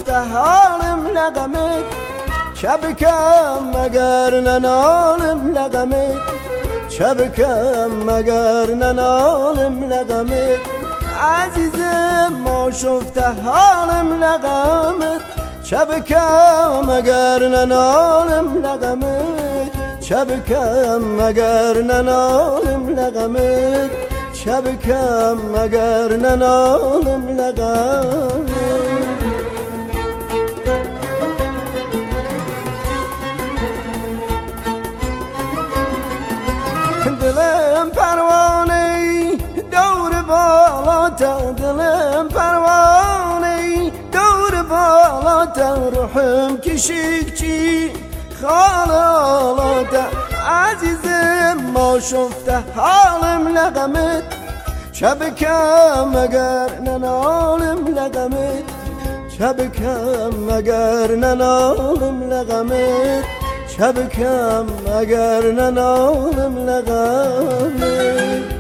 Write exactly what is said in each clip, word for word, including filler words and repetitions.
شفته حالم لغمت شبکم مگر ننالم لغمت شبکم مگر ننالم لغمت عزیزم ما شفته حالم لغمت شبکم مگر ننالم لغمت شبکم مگر ننالم لغمت شبکم مگر ننالم لغمت دلم پروانه دور بالا تا دلم پروانه دور بالا تا روحم کشید چی خالاتا عزیزم ما شفته حالم لغمت شبکم مگر ننالم لغمت شبکم مگر ننالم لغمت شبکم مگر ننالم لغمت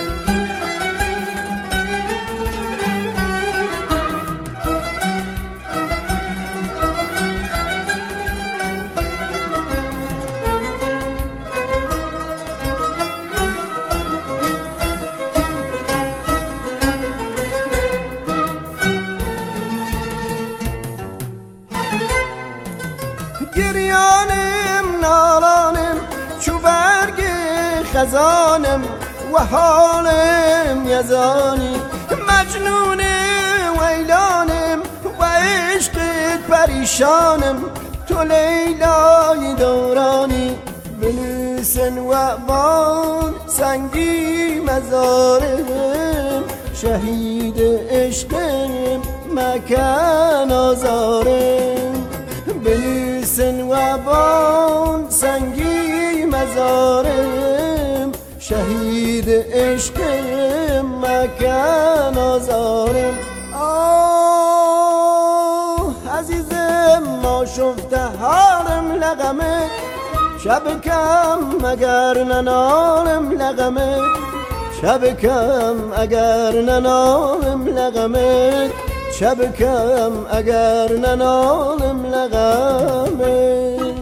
گریانم نالانم چو برگ خزانم و حالم یزانی مجنون ویلانم و عشقت پریشانم تو لیلای دورانی بلوسن و بان سنگی مزارم شهید عشقم مکن آزارم بلیسن و بان سنگی مزارم شهید عشقم مکن آزارم آه عزیزم ما شفته حالم لغمت شبکم مگر ننالم لغمت شبکم اگر ننالم لغمت شبکم اگر ننالم لغمت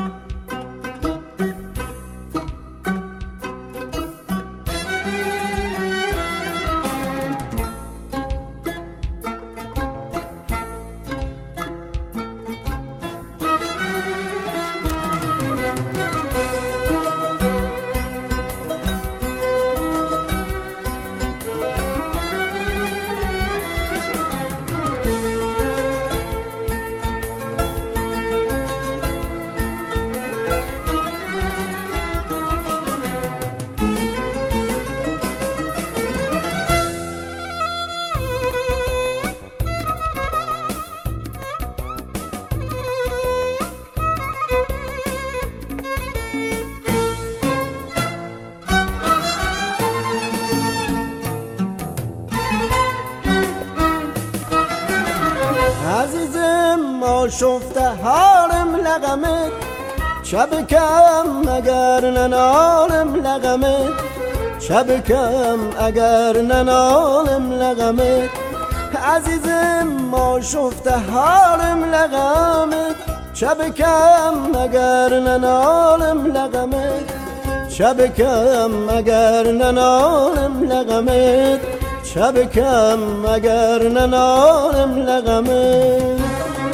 عزیزم ما شفته حالم لغمت شبکم مگر ننالم لغمت شبکم اگر ننالم لغمت عزیزم ما شفته حالم لغمت شبکم مگر ننالم لغمت شبکم مگر ننالم لغمت شبکم مگر ننالم لغمت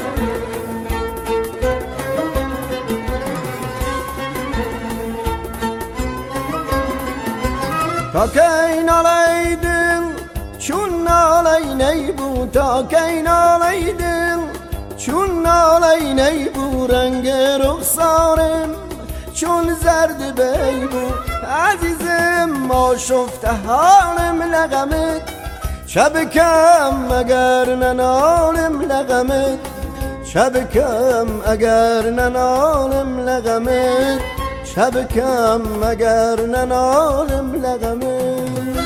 تا کی نالیدم چون نالی نیبو تا کی نالیدم چون نالی نیبو رنگ رخسارم چون زرد بیبو عزیزم ما شفته حالم لغمت شبکم مگر ننالم لغمت شبکم اگر ننالم لغمت شبکم مگر ننالم لغمت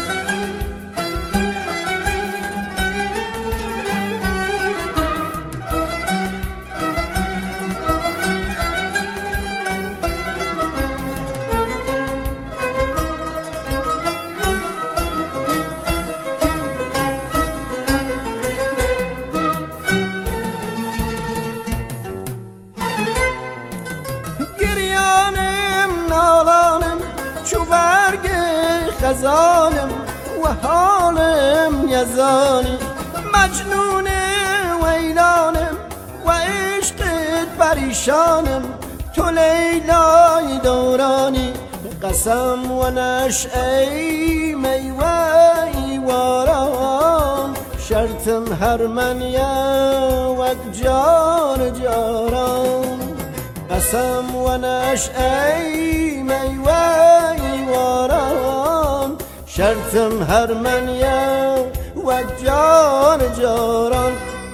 یزانم و حالم یزانی مجنون ویلانم و عشقت پریشانم تو لیلای دورانی قسم و نشعه میوه واران شرطم هر من یک جار جاران قسم و نشعه میوه واران شرطم هر من یک جار جاران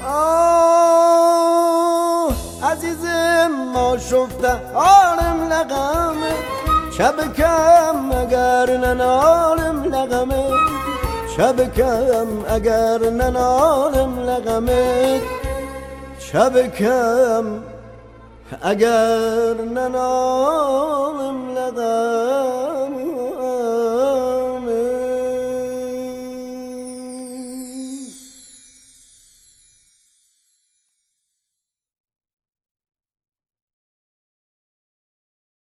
آه عزیزم ما شفته حالم لغمه شبکم اگر ننالم لغمه شبکم اگر ننالم لغمه شبکم اگر ننالم